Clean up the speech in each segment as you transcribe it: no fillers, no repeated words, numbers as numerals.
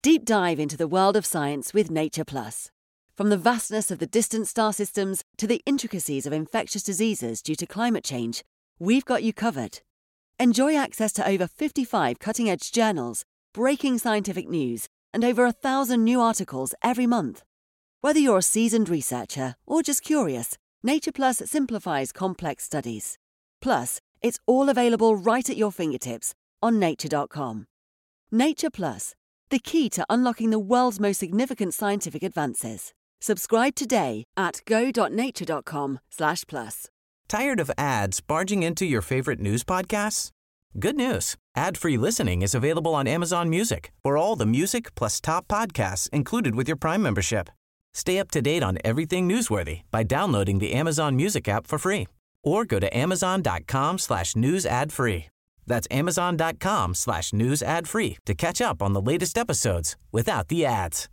Deep dive into the world of science with Nature Plus. From the vastness of the distant star systems to the intricacies of infectious diseases due to climate change, we've got you covered. Enjoy access to over 55 cutting-edge journals, breaking scientific news, and over 1,000 new articles every month. Whether you're a seasoned researcher or just curious, Nature Plus simplifies complex studies. Plus, it's all available right at your fingertips on nature.com. Nature Plus, the key to unlocking the world's most significant scientific advances. Subscribe today at go.nature.com/plus. Tired of ads barging into your favorite news podcasts? Good news. Ad-free listening is available on Amazon Music for all the music plus top podcasts included with your Prime membership. Stay up to date on everything newsworthy by downloading the Amazon Music app for free or go to amazon.com/news ad free. That's amazon.com/news ad free to catch up on the latest episodes without the ads.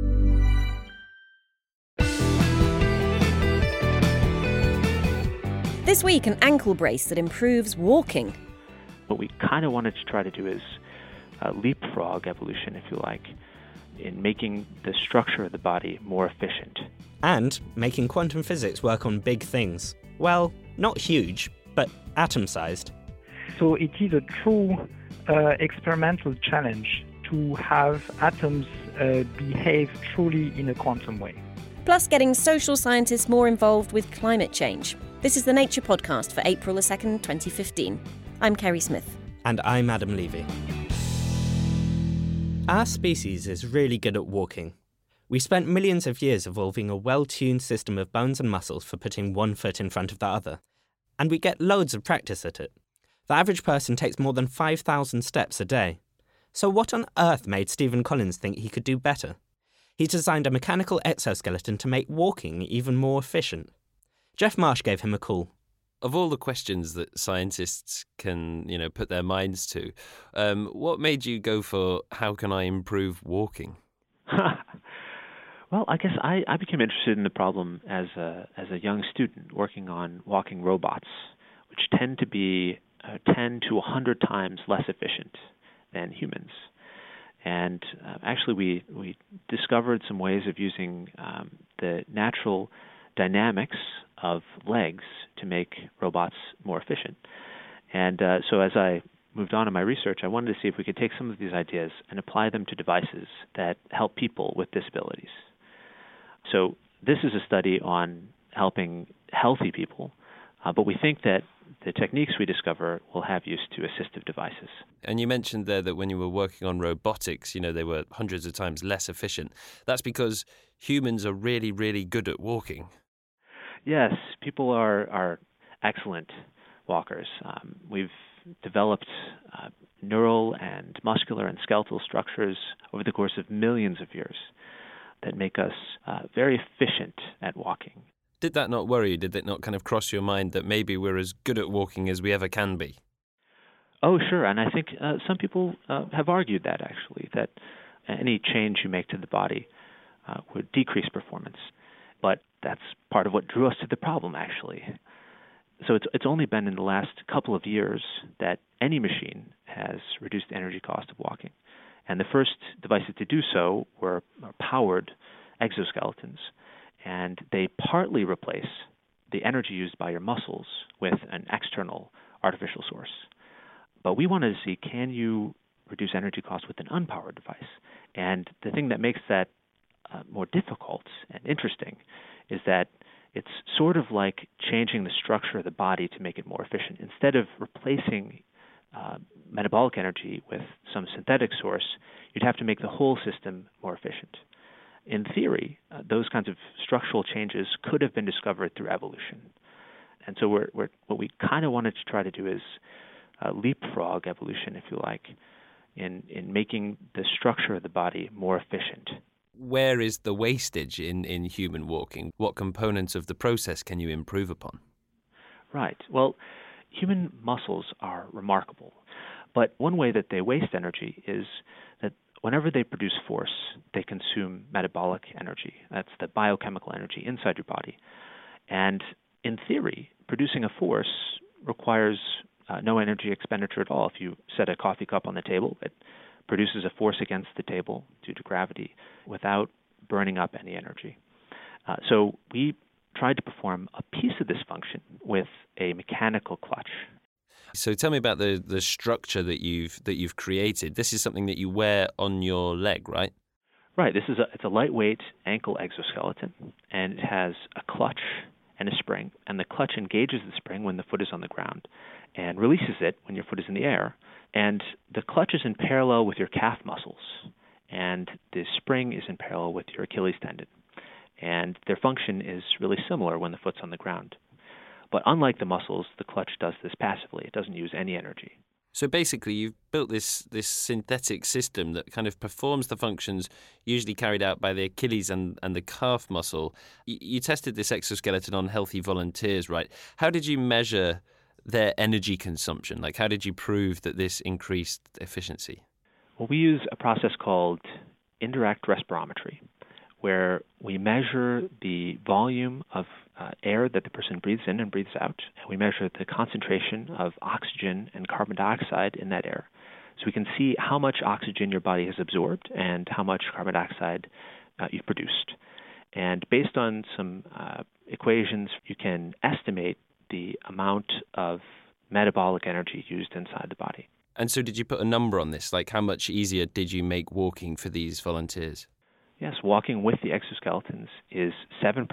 This week, an ankle brace that improves walking. What we kind of wanted to try to do is leapfrog evolution, if you like, in making the structure of the body more efficient. And making quantum physics work on big things. Well, not huge, but atom-sized. So it is a true experimental challenge to have atoms behave truly in a quantum way. Plus getting social scientists more involved with climate change. This is the Nature Podcast for April 2nd, 2015. I'm Kerry Smith. And I'm Adam Levy. Our species is really good at walking. We spent millions of years evolving a well-tuned system of bones and muscles for putting one foot in front of the other. And we get loads of practice at it. The average person takes more than 5,000 steps a day. So what on earth made Stephen Collins think he could do better? He designed a mechanical exoskeleton to make walking even more efficient. Jeff Marsh gave him a call. Of all the questions that scientists can, put their minds to, what made you go for how can I improve walking? Well, I guess I became interested in the problem as a young student working on walking robots, which tend to be 10 to 100 times less efficient than humans. And actually, we discovered some ways of using the natural dynamics of legs to make robots more efficient. And so as I moved on in my research, I wanted to see if we could take some of these ideas and apply them to devices that help people with disabilities. So this is a study on helping healthy people, but we think that the techniques we discover will have use to assistive devices. And you mentioned there that when you were working on robotics, they were hundreds of times less efficient. That's because humans are really, really good at walking. Yes, people are excellent walkers. We've developed neural and muscular and skeletal structures over the course of millions of years that make us very efficient at walking. Did that not worry you? Did it not kind of cross your mind that maybe we're as good at walking as we ever can be? Oh, sure. And I think some people have argued that, actually, that any change you make to the body would decrease performance. But that's part of what drew us to the problem, actually. So it's only been in the last couple of years that any machine has reduced the energy cost of walking. And the first devices to do so were powered exoskeletons. And they partly replace the energy used by your muscles with an external artificial source. But we wanted to see, can you reduce energy costs with an unpowered device? And the thing that makes that more difficult and interesting is that it's sort of like changing the structure of the body to make it more efficient. Instead of replacing metabolic energy with some synthetic source, you'd have to make the whole system more efficient. In theory, those kinds of structural changes could have been discovered through evolution. And so what we kind of wanted to try to do is leapfrog evolution, if you like, in making the structure of the body more efficient. Where is the wastage in human walking? What components of the process can you improve upon? Right. Well, human muscles are remarkable. But one way that they waste energy is that whenever they produce force, they consume metabolic energy. That's the biochemical energy inside your body. And in theory, producing a force requires no energy expenditure at all. If you set a coffee cup on the table, it produces a force against the table due to gravity without burning up any energy. So we tried to perform a piece of this function with a mechanical clutch. So tell me about the structure that you've created. This is something that you wear on your leg, right? Right. It's a lightweight ankle exoskeleton, and it has a clutch and a spring. And the clutch engages the spring when the foot is on the ground and releases it when your foot is in the air. And the clutch is in parallel with your calf muscles, and the spring is in parallel with your Achilles tendon. And their function is really similar when the foot's on the ground. But unlike the muscles, the clutch does this passively. It doesn't use any energy. So basically, you've built this synthetic system that kind of performs the functions usually carried out by the Achilles and the calf muscle. You tested this exoskeleton on healthy volunteers, right? How did you measure their energy consumption? Like, how did you prove that this increased efficiency? Well, we use a process called indirect respirometry, where we measure the volume of air that the person breathes in and breathes out, and we measure the concentration of oxygen and carbon dioxide in that air. So we can see how much oxygen your body has absorbed and how much carbon dioxide you've produced. And based on some equations, you can estimate the amount of metabolic energy used inside the body. And so did you put a number on this? Like, how much easier did you make walking for these volunteers? Yes, walking with the exoskeletons is 7%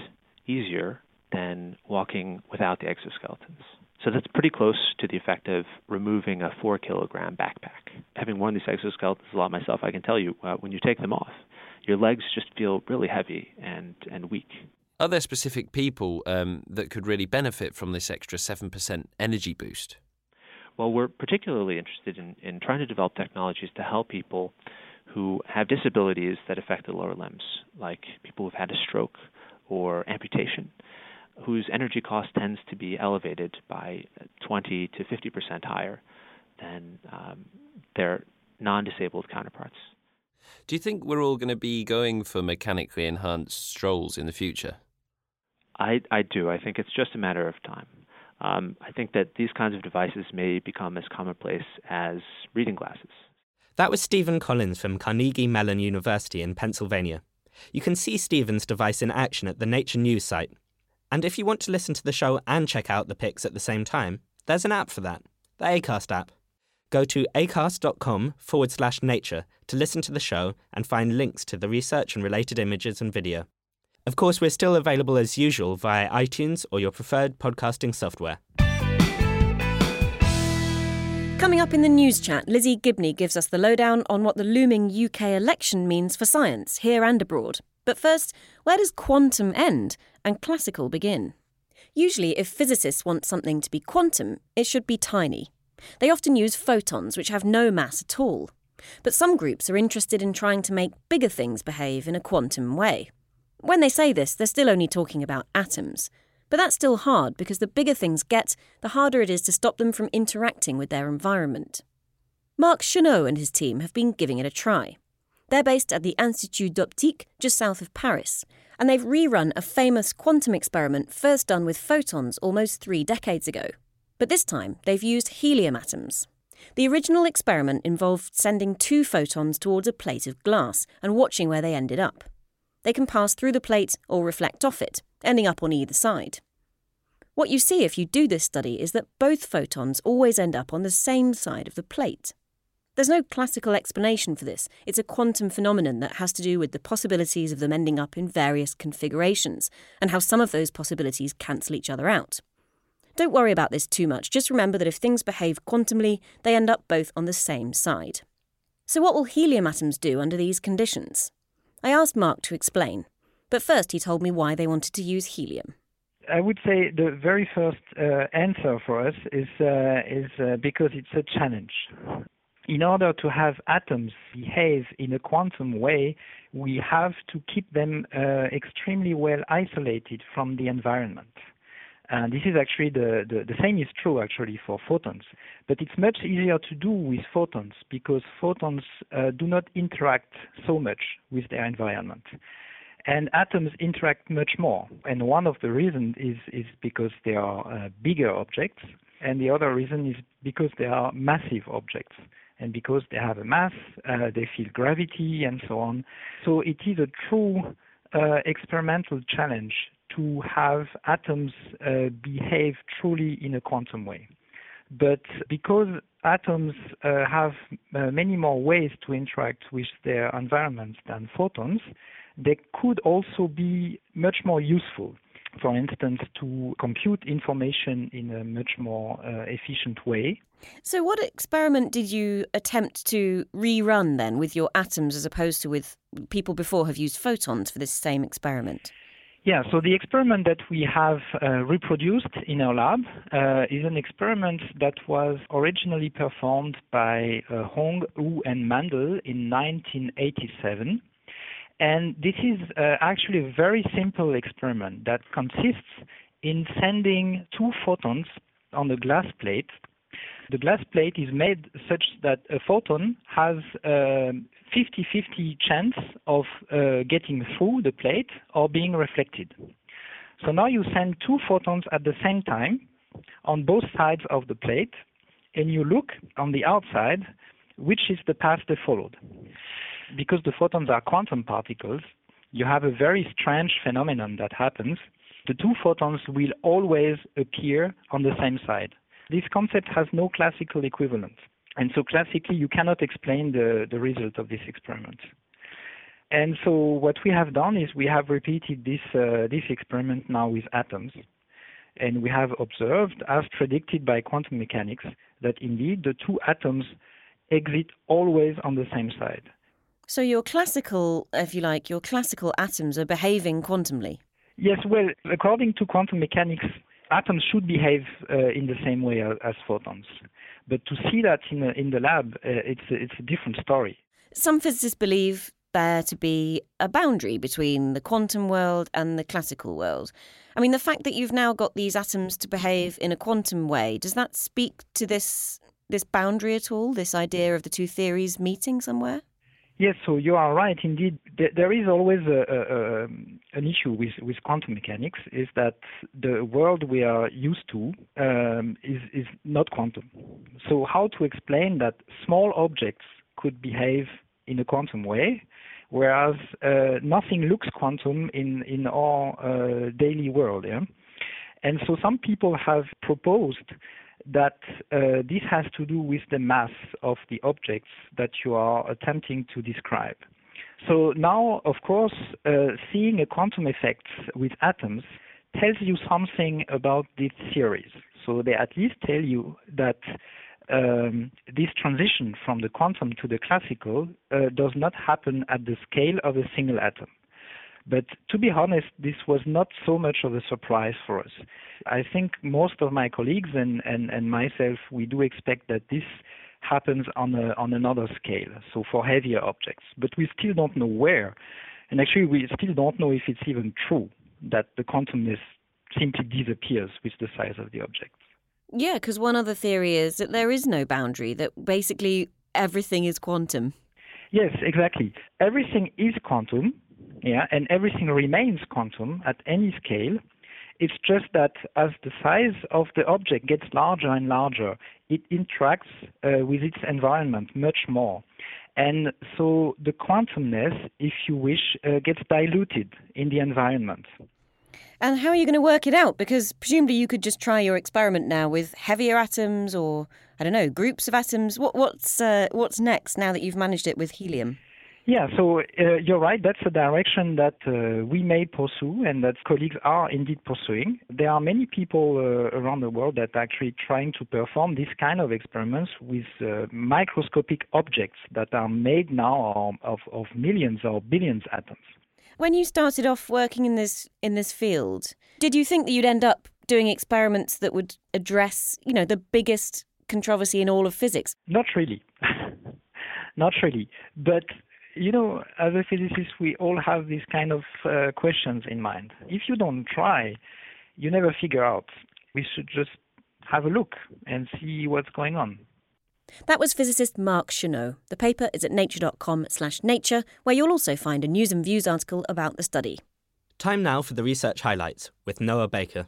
easier than walking without the exoskeletons. So that's pretty close to the effect of removing a 4-kilogram backpack. Having worn these exoskeletons a lot myself, I can tell you, when you take them off, your legs just feel really heavy and weak. Are there specific people that could really benefit from this extra 7% energy boost? Well, we're particularly interested in trying to develop technologies to help people who have disabilities that affect the lower limbs, like people who've had a stroke or amputation, whose energy cost tends to be elevated by 20 to 50% higher than their non-disabled counterparts. Do you think we're all going to be going for mechanically enhanced strolls in the future? I do. I think it's just a matter of time. I think that these kinds of devices may become as commonplace as reading glasses. That was Stephen Collins from Carnegie Mellon University in Pennsylvania. You can see Stephen's device in action at the Nature News site. And if you want to listen to the show and check out the pics at the same time, there's an app for that, the Acast app. Go to acast.com/nature to listen to the show and find links to the research and related images and video. Of course, we're still available as usual via iTunes or your preferred podcasting software. Coming up in the news chat, Lizzie Gibney gives us the lowdown on what the looming UK election means for science, here and abroad. But first, where does quantum end and classical begin? Usually, if physicists want something to be quantum, it should be tiny. They often use photons, which have no mass at all. But some groups are interested in trying to make bigger things behave in a quantum way. When they say this, they're still only talking about atoms. But that's still hard because the bigger things get, the harder it is to stop them from interacting with their environment. Marc Chenot and his team have been giving it a try. They're based at the Institut d'Optique, just south of Paris, and they've rerun a famous quantum experiment first done with photons almost 3 decades ago. But this time, they've used helium atoms. The original experiment involved sending 2 photons towards a plate of glass and watching where they ended up. They can pass through the plate or reflect off it, ending up on either side. What you see if you do this study is that both photons always end up on the same side of the plate. There's no classical explanation for this. It's a quantum phenomenon that has to do with the possibilities of them ending up in various configurations and how some of those possibilities cancel each other out. Don't worry about this too much. Just remember that if things behave quantumly, they end up both on the same side. So what will helium atoms do under these conditions? I asked Marc to explain, but first he told me why they wanted to use helium. I would say the very first answer for us is because it's a challenge. In order to have atoms behave in a quantum way, we have to keep them extremely well isolated from the environment. And this is actually the same is true actually for photons. But it's much easier to do with photons because photons do not interact so much with their environment. And atoms interact much more. And one of the reasons is because they are bigger objects. And the other reason is because they are massive objects. And because they have a mass, they feel gravity and so on. So it is a true experimental challenge to have atoms behave truly in a quantum way. But because atoms have many more ways to interact with their environment than photons, they could also be much more useful. For instance, to compute information in a much more efficient way. So what experiment did you attempt to rerun then with your atoms as opposed to with people before have used photons for this same experiment? Yeah, so the experiment that we have reproduced in our lab is an experiment that was originally performed by Hong, Wu, and Mandel in 1987. And this is actually a very simple experiment that consists in sending 2 photons on a glass plate. The glass plate is made such that a photon has 50-50 chance of getting through the plate or being reflected. So now you send 2 photons at the same time on both sides of the plate, and you look on the outside, which is the path they followed. Because the photons are quantum particles, you have a very strange phenomenon that happens. The 2 photons will always appear on the same side. This concept has no classical equivalent. And so classically, you cannot explain the result of this experiment. And so what we have done is we have repeated this experiment now with atoms. And we have observed, as predicted by quantum mechanics, that indeed the 2 atoms exit always on the same side. So your classical, if you like, your classical atoms are behaving quantumly? Yes, well, according to quantum mechanics, atoms should behave in the same way as photons. But to see that in the lab, it's a different story. Some physicists believe there to be a boundary between the quantum world and the classical world. I mean, the fact that you've now got these atoms to behave in a quantum way, does that speak to this boundary at all, this idea of the 2 theories meeting somewhere? Yes, so you are right. Indeed, there is always an issue with quantum mechanics, is that the world we are used to is not quantum. So how to explain that small objects could behave in a quantum way, whereas nothing looks quantum in our daily world? Yeah? And so some people have proposed that this has to do with the mass of the objects that you are attempting to describe. So now, of course, seeing a quantum effect with atoms tells you something about these theories. So they at least tell you that this transition from the quantum to the classical does not happen at the scale of a single atom. But to be honest, this was not so much of a surprise for us. I think most of my colleagues and myself, we do expect that this happens on another scale, so for heavier objects. But we still don't know where. And actually, we still don't know if it's even true that the quantumness simply disappears with the size of the object. Yeah, because one other theory is that there is no boundary, that basically everything is quantum. Yes, exactly. Everything is quantum. Yeah, and everything remains quantum at any scale. It's just that as the size of the object gets larger and larger, it interacts with its environment much more. And so the quantumness, if you wish, gets diluted in the environment. And how are you going to work it out? Because presumably you could just try your experiment now with heavier atoms or, I don't know, groups of atoms. What's next now that you've managed it with helium? Yeah, so you're right. That's a direction that we may pursue and that colleagues are indeed pursuing. There are many people around the world that are actually trying to perform this kind of experiments with microscopic objects that are made now of millions or billions of atoms. When you started off working in this field, did you think that you'd end up doing experiments that would address, the biggest controversy in all of physics? Not really. Not really. But as a physicist, we all have these kind of questions in mind. If you don't try, you never figure out. We should just have a look and see what's going on. That was physicist Marc Chenot. The paper is at nature.com/nature, where you'll also find a News and Views article about the study. Time now for the research highlights with Noah Baker.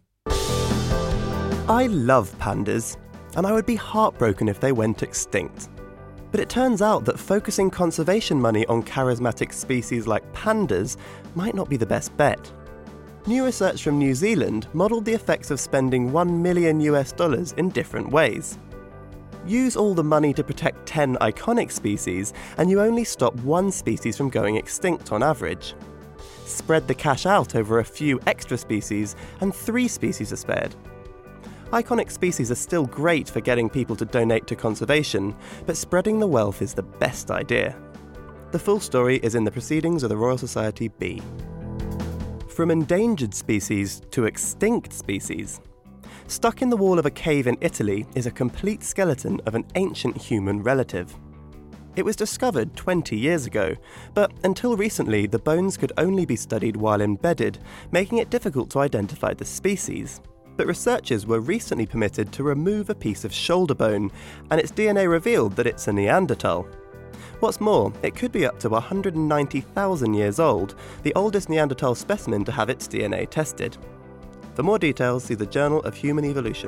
I love pandas, and I would be heartbroken if they went extinct. But it turns out that focusing conservation money on charismatic species like pandas might not be the best bet. New research from New Zealand modelled the effects of spending $1 million in different ways. Use all the money to protect 10 iconic species, and you only stop one species from going extinct on average. Spread the cash out over a few extra species, and 3 species are spared. Iconic species are still great for getting people to donate to conservation, but spreading the wealth is the best idea. The full story is in the Proceedings of the Royal Society B. From endangered species to extinct species. Stuck in the wall of a cave in Italy is a complete skeleton of an ancient human relative. It was discovered 20 years ago, but until recently the bones could only be studied while embedded, making it difficult to identify the species. But researchers were recently permitted to remove a piece of shoulder bone, and its DNA revealed that it's a Neanderthal. What's more, it could be up to 190,000 years old, the oldest Neanderthal specimen to have its DNA tested. For more details, see the Journal of Human Evolution.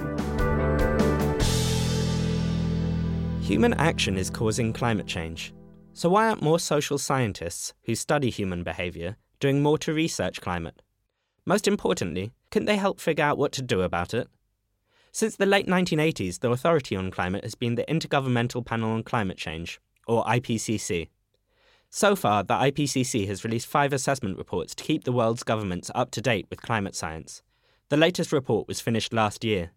Human action is causing climate change. So why aren't more social scientists who study human behaviour doing more to research climate? Most importantly, couldn't they help figure out what to do about it? Since the late 1980s, the Authority on Climate has been the Intergovernmental Panel on Climate Change, or IPCC. So far, the IPCC has released 5 assessment reports to keep the world's governments up to date with climate science. The latest report was finished last year.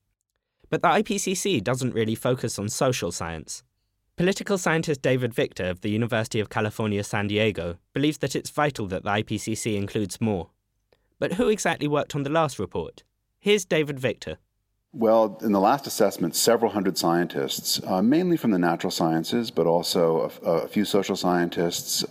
But the IPCC doesn't really focus on social science. Political scientist David Victor of the University of California, San Diego, believes that it's vital that the IPCC includes more. But who exactly worked on the last report? Here's David Victor. Well, in the last assessment, several hundred scientists, mainly from the natural sciences, but also a few social scientists,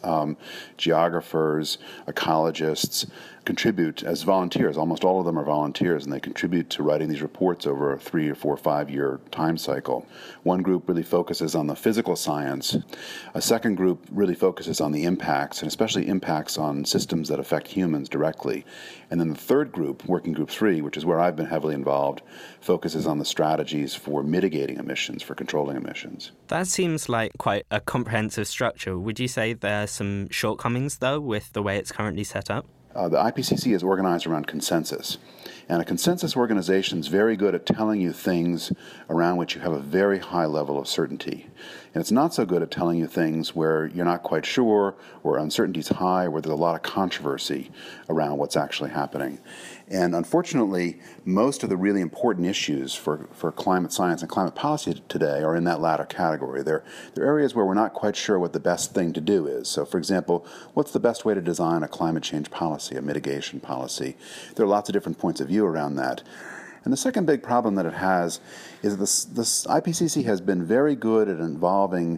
geographers, ecologists, contribute as volunteers. Almost all of them are volunteers, and they contribute to writing these reports over a 3 or 4 or 5 year time cycle. One group really focuses on the physical science. A second group really focuses on the impacts, and especially impacts on systems that affect humans directly. And then the third group, Working Group 3, which is where I've been heavily involved, focuses on the strategies for mitigating emissions, for controlling emissions. That seems like quite a comprehensive structure. Would you say there are some shortcomings, though, with the way it's currently set up? The IPCC is organized around consensus. And a consensus organization is very good at telling you things around which you have a very high level of certainty. And it's not so good at telling you things where you're not quite sure, or uncertainty is high, where there's a lot of controversy around what's actually happening. And unfortunately, most of the really important issues for climate science and climate policy today are in that latter category. They're areas where we're not quite sure what the best thing to do is. So, for example, what's the best way to design a climate change policy, a mitigation policy? There are lots of different points of view around that. And the second big problem that it has is this IPCC has been very good at involving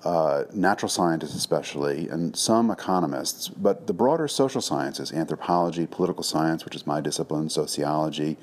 natural scientists especially, and some economists, but the broader social sciences, anthropology, political science, which is my discipline, sociology,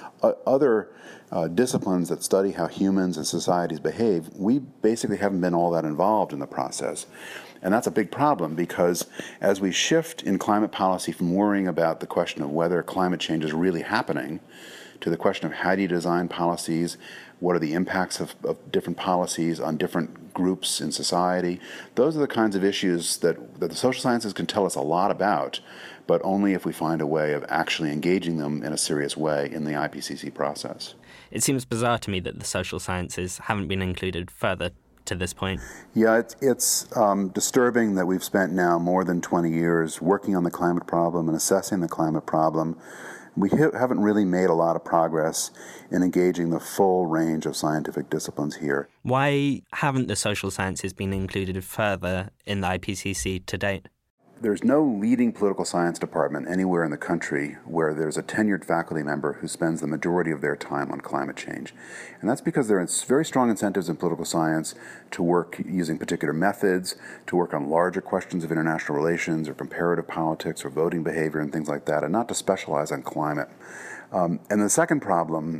other disciplines that study how humans and societies behave, we basically haven't been all that involved in the process. And that's a big problem because as we shift in climate policy from worrying about the question of whether climate change is really happening to the question of how do you design policies, what are the impacts of different policies on different groups in society, those are the kinds of issues that the social sciences can tell us a lot about, but only if we find a way of actually engaging them in a serious way in the IPCC process. It seems bizarre to me that the social sciences haven't been included further to this point. Yeah, it's disturbing that we've spent now more than 20 years working on the climate problem and assessing the climate problem. We haven't really made a lot of progress in engaging the full range of scientific disciplines here. Why haven't the social sciences been included further in the IPCC to date? There's no leading political science department anywhere in the country where there's a tenured faculty member who spends the majority of their time on climate change. And that's because there are very strong incentives in political science to work using particular methods, to work on larger questions of international relations or comparative politics or voting behavior and things like that, and not to specialize on climate. And the second problem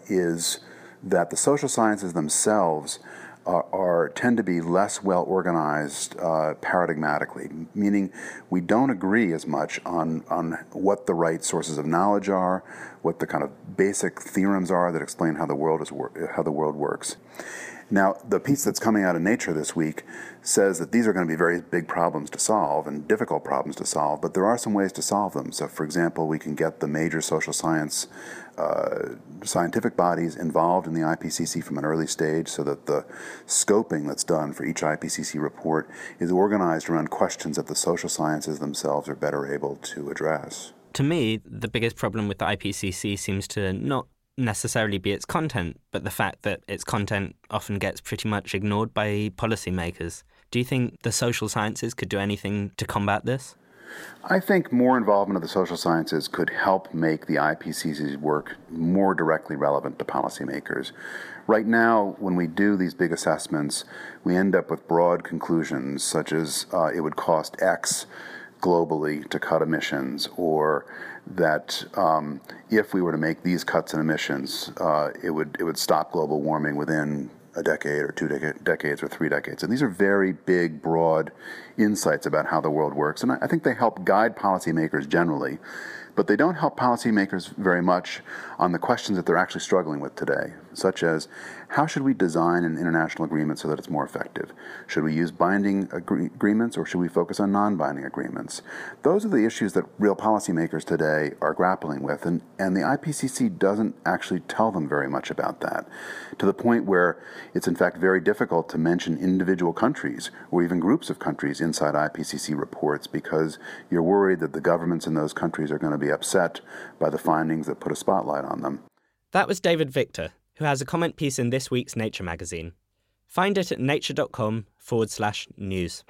is that the social sciences themselves tend to be less well organized paradigmatically, meaning we don't agree as much on what the right sources of knowledge are, what the kind of basic theorems are that explain how the world works. Now, the piece that's coming out of Nature this week says that these are going to be very big problems to solve and difficult problems to solve, but there are some ways to solve them. So, for example, we can get the major social science scientific bodies involved in the IPCC from an early stage so that the scoping that's done for each IPCC report is organized around questions that the social sciences themselves are better able to address. To me, the biggest problem with the IPCC seems to not necessarily be its content, but the fact that its content often gets pretty much ignored by policymakers. Do you think the social sciences could do anything to combat this? I think more involvement of the social sciences could help make the IPCC's work more directly relevant to policymakers. Right now, when we do these big assessments, we end up with broad conclusions such as it would cost X globally to cut emissions, or that if we were to make these cuts in emissions, it would stop global warming within a decade or 2 decades or 3 decades. And these are very big, broad insights about how the world works. And I think they help guide policymakers generally, but they don't help policymakers very much on the questions that they're actually struggling with today, such as how should we design an international agreement so that it's more effective? Should we use binding agreements or should we focus on non-binding agreements? Those are the issues that real policymakers today are grappling with, and the IPCC doesn't actually tell them very much about that, to the point where it's in fact very difficult to mention individual countries or even groups of countries inside IPCC reports because you're worried that the governments in those countries are going to be upset by the findings that put a spotlight on them. That was David Victor, who has a comment piece in this week's Nature magazine. Find it at nature.com/news.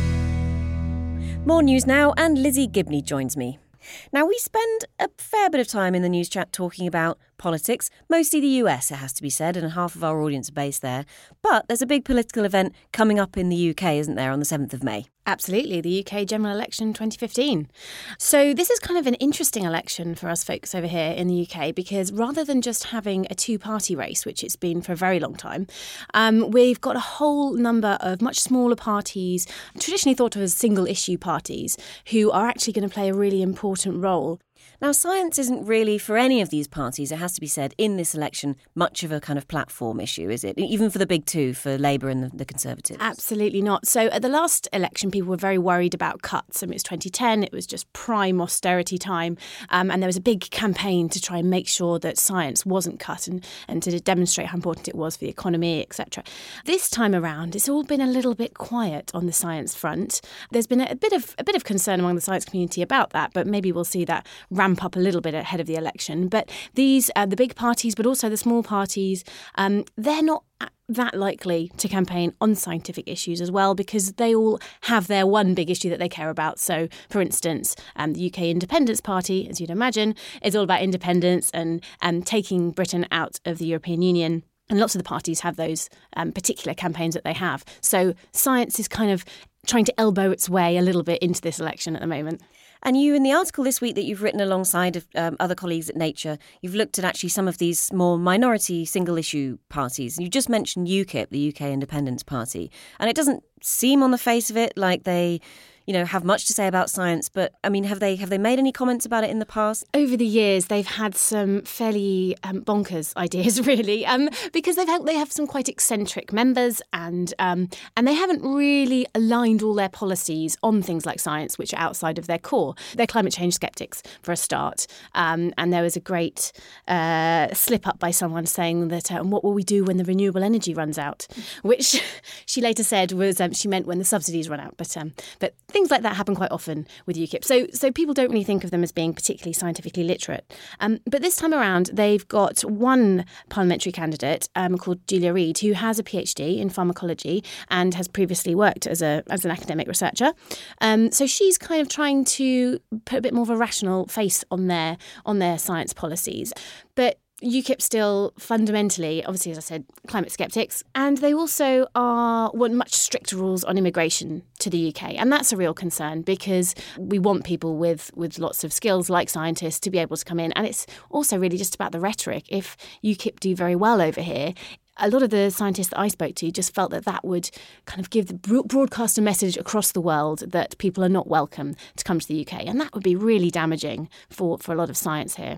More news now, and Lizzie Gibney joins me. Now, we spend a fair bit of time in the news chat talking about politics, mostly the US, it has to be said, and half of our audience are based there. But there's a big political event coming up in the UK, isn't there, on the 7th of May? Absolutely, the UK general election 2015. So this is kind of an interesting election for us folks over here in the UK because rather than just having a two-party race, which it's been for a very long time, we've got a whole number of much smaller parties, traditionally thought of as single-issue parties, who are actually going to play a really important role. Now, science isn't really, for any of these parties, it has to be said, in this election, much of a kind of platform issue, is it? Even for the big two, for Labour and the Conservatives? Absolutely not. So at the last election, people were very worried about cuts. I mean, it was 2010, it was just prime austerity time, and there was a big campaign to try and make sure that science wasn't cut and to demonstrate how important it was for the economy, etc. This time around, it's all been a little bit quiet on the science front. There's been a bit of concern among the science community about that, but maybe we'll see that ramp up a little bit ahead of the election. But these, the big parties, but also the small parties, they're not that likely to campaign on scientific issues as well because they all have their one big issue that they care about. So, for instance, the UK Independence Party, as you'd imagine, is all about independence and taking Britain out of the European Union. And lots of the parties have those particular campaigns that they have. So science is kind of trying to elbow its way a little bit into this election at the moment. And you, in the article this week that you've written alongside of other colleagues at Nature, you've looked at actually some of these more minority single-issue parties. You just mentioned UKIP, the UK Independence Party, and it doesn't seem on the face of it like they have much to say about science, but I mean, have they made any comments about it in the past? Over the years, they've had some fairly bonkers ideas, really, because they have some quite eccentric members, and they haven't really aligned all their policies on things like science, which are outside of their core. They're climate change skeptics, for a start, and there was a great slip up by someone saying that, what will we do when the renewable energy runs out? Which she later said was she meant when the subsidies run out, but things like that happen quite often with UKIP. So people don't really think of them as being particularly scientifically literate. But this time around, they've got one parliamentary candidate called Julia Reid, who has a PhD in pharmacology and has previously worked as an academic researcher. So she's kind of trying to put a bit more of a rational face on their science policies. But UKIP still fundamentally, obviously, as I said, climate skeptics, and they also want much stricter rules on immigration to the UK. And that's a real concern because we want people with lots of skills like scientists to be able to come in. And it's also really just about the rhetoric. If UKIP do very well over here, a lot of the scientists that I spoke to just felt that would kind of give the broadcast a message across the world that people are not welcome to come to the UK. And that would be really damaging for a lot of science here.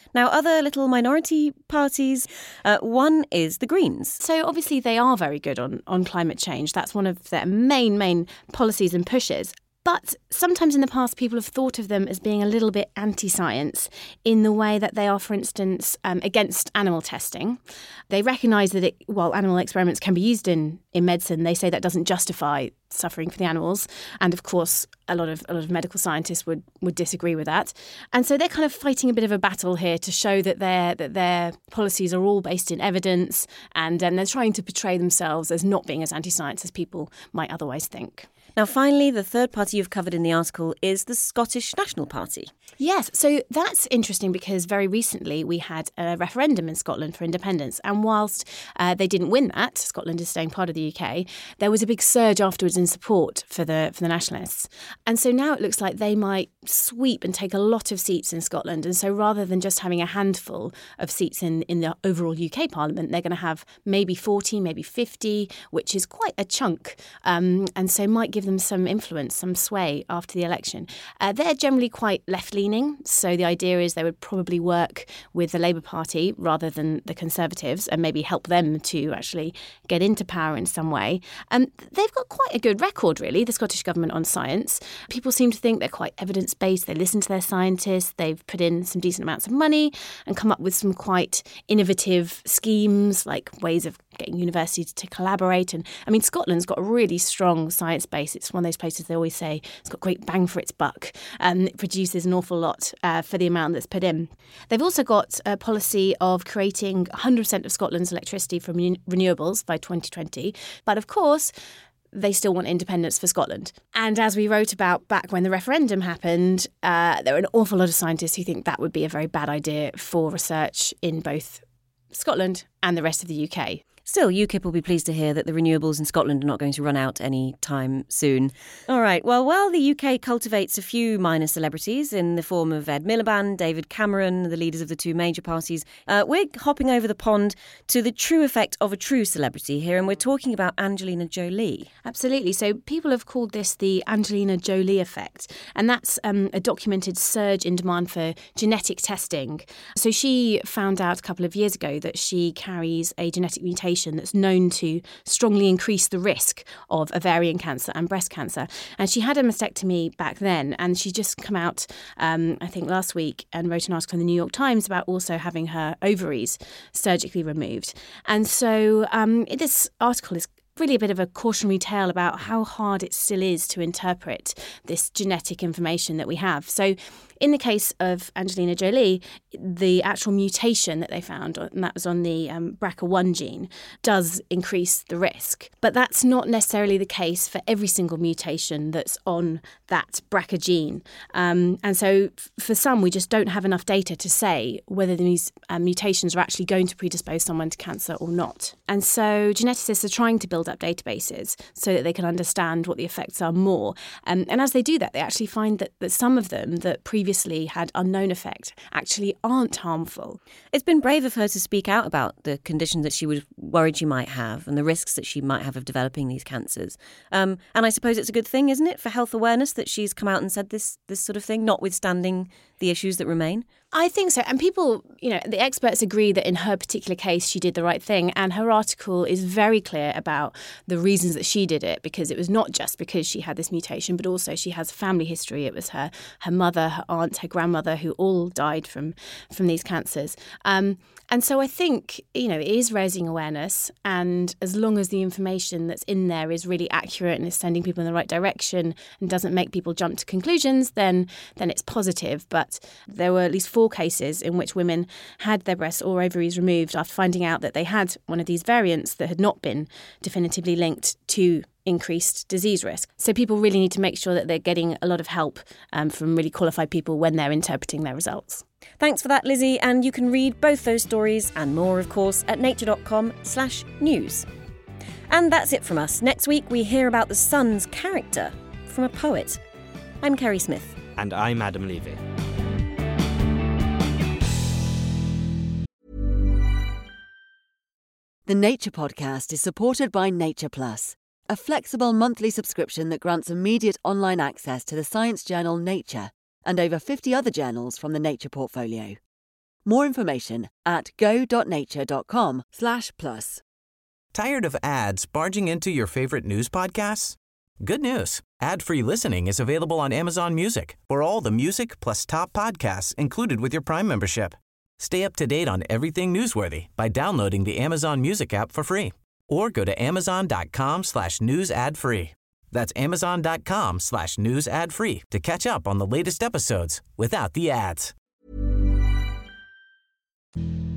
Now, other little minority parties, one is the Greens. So obviously they are very good on climate change. That's one of their main policies and pushes. But sometimes in the past, people have thought of them as being a little bit anti-science in the way that they are, for instance, against animal testing. They recognise that while animal experiments can be used in medicine, they say that doesn't justify suffering for the animals. And of course, a lot of medical scientists would disagree with that. And so they're kind of fighting a bit of a battle here to show that their policies are all based in evidence, and they're trying to portray themselves as not being as anti-science as people might otherwise think. Now, finally, the third party you've covered in the article is the Scottish National Party. Yes, so that's interesting because very recently we had a referendum in Scotland for independence. And whilst they didn't win that, Scotland is staying part of the UK, there was a big surge afterwards in support for the nationalists. And so now it looks like they might sweep and take a lot of seats in Scotland. And so rather than just having a handful of seats in the overall UK Parliament, they're going to have maybe 40, maybe 50, which is quite a chunk. And so might give them some influence, some sway after the election. They're generally quite left-leaning, so the idea is they would probably work with the Labour Party rather than the Conservatives and maybe help them to actually get into power in some way. They've got quite a good record, really, the Scottish Government on science. People seem to think they're quite evidence-based. They listen to their scientists. They've put in some decent amounts of money and come up with some quite innovative schemes, like ways of getting universities to collaborate. And I mean, Scotland's got a really strong science base. It's one of those places they always say it's got great bang for its buck. It produces an awful lot for the amount that's put in. They've also got a policy of creating 100% of Scotland's electricity from renewables by 2020. But of course, they still want independence for Scotland. And as we wrote about back when the referendum happened, there are an awful lot of scientists who think that would be a very bad idea for research in both Scotland and the rest of the UK. Still, UKIP will be pleased to hear that the renewables in Scotland are not going to run out any time soon. All right, well, while the UK cultivates a few minor celebrities in the form of Ed Miliband, David Cameron, the leaders of the two major parties, we're hopping over the pond to the true effect of a true celebrity here, and we're talking about Angelina Jolie. Absolutely. So people have called this the Angelina Jolie effect, and that's a documented surge in demand for genetic testing. So she found out a couple of years ago that she carries a genetic mutation that's known to strongly increase the risk of ovarian cancer and breast cancer. And she had a mastectomy back then, and she just come out, I think last week, and wrote an article in the New York Times about also having her ovaries surgically removed. And so this article is really a bit of a cautionary tale about how hard it still is to interpret this genetic information that we have. So in the case of Angelina Jolie, the actual mutation that they found, and that was on the BRCA1 gene, does increase the risk. But that's not necessarily the case for every single mutation that's on that BRCA gene. And so for some, we just don't have enough data to say whether these mutations are actually going to predispose someone to cancer or not. And so geneticists are trying to build up databases so that they can understand what the effects are more. And as they do that, they actually find that some of them that previously had unknown effect actually aren't harmful. It's been brave of her to speak out about the condition that she was worried she might have and the risks that she might have of developing these cancers. And I suppose it's a good thing, isn't it, for health awareness that she's come out and said this sort of thing, notwithstanding the issues that remain? I think so. And people, the experts agree that in her particular case, she did the right thing. And her article is very clear about the reasons that she did it, because it was not just because she had this mutation, but also she has a family history. It was her mother, her aunt, her grandmother, who all died from these cancers. And so I think, it is raising awareness. And as long as the information that's in there is really accurate and is sending people in the right direction and doesn't make people jump to conclusions, then it's positive. But there were at least 4 cases in which women had their breasts or ovaries removed after finding out that they had one of these variants that had not been definitively linked to increased disease risk. So people really need to make sure that they're getting a lot of help from really qualified people when they're interpreting their results. Thanks for that, Lizzie. And you can read both those stories and more, of course, at nature.com/news. And that's it from us. Next week, we hear about the sun's character from a poet. I'm Kerry Smith. And I'm Adam Levy. The Nature Podcast is supported by Nature Plus, a flexible monthly subscription that grants immediate online access to the science journal Nature and over 50 other journals from the Nature portfolio. More information at go.nature.com/plus. Tired of ads barging into your favorite news podcasts? Good news. Ad-free listening is available on Amazon Music for all the music plus top podcasts included with your Prime membership. Stay up to date on everything newsworthy by downloading the Amazon Music app for free or go to amazon.com/news ad free. That's amazon.com/news ad free to catch up on the latest episodes without the ads.